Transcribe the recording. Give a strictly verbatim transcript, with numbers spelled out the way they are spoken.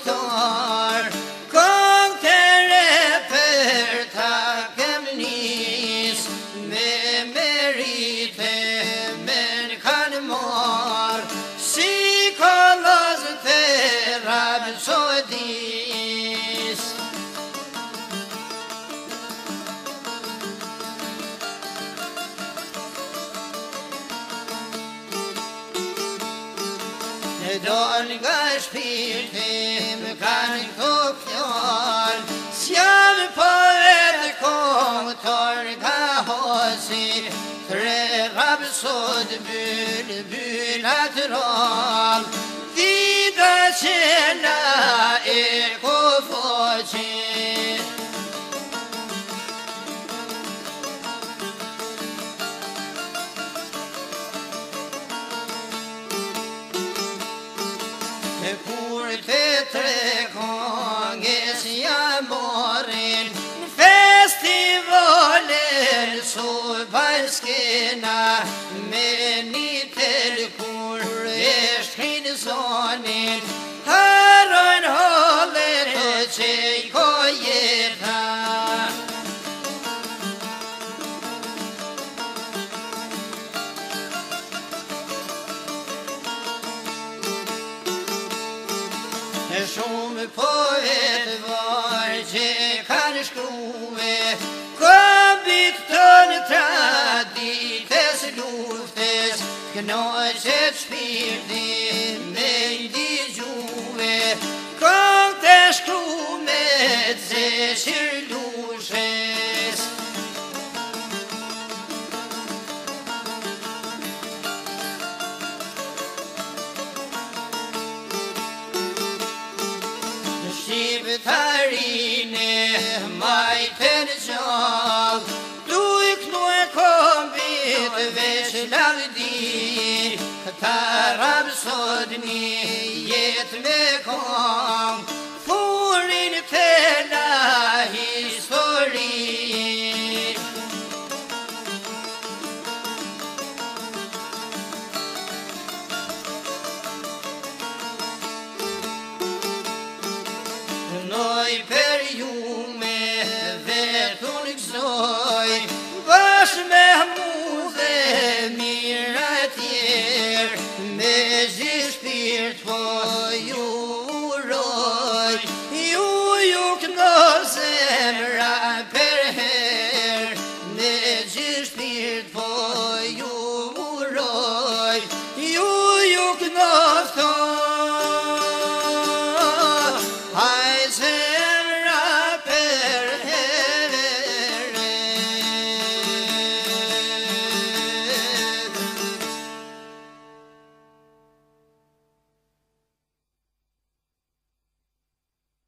tar Kong tere per takem nis Me merite men kan mor Si kolos terab so dis Don gaspirtim kan kopjon Sjam poet kom torga hosi Tre rapsod bul bulat ram Vida tjena er kofochi Kurte tre konges jamoren Festivaler så varskena Men i tel kur erskin sonen Haran håller sig kojeta Som poet var jag kan skove Kom bit tön tradites luftes Gnoset spirdi mig di juve Kom tes klumet zesir luces Tarine mai tenjal Du iknoe kombit veslavdi Tarab sodni jet me kom Forin tela histori Noi per jume vetun xoj Vash me mude miratjer Me zispirt po ju roj Ju ju knosen ra per her Me zispirt po ju roj Ju ju knosen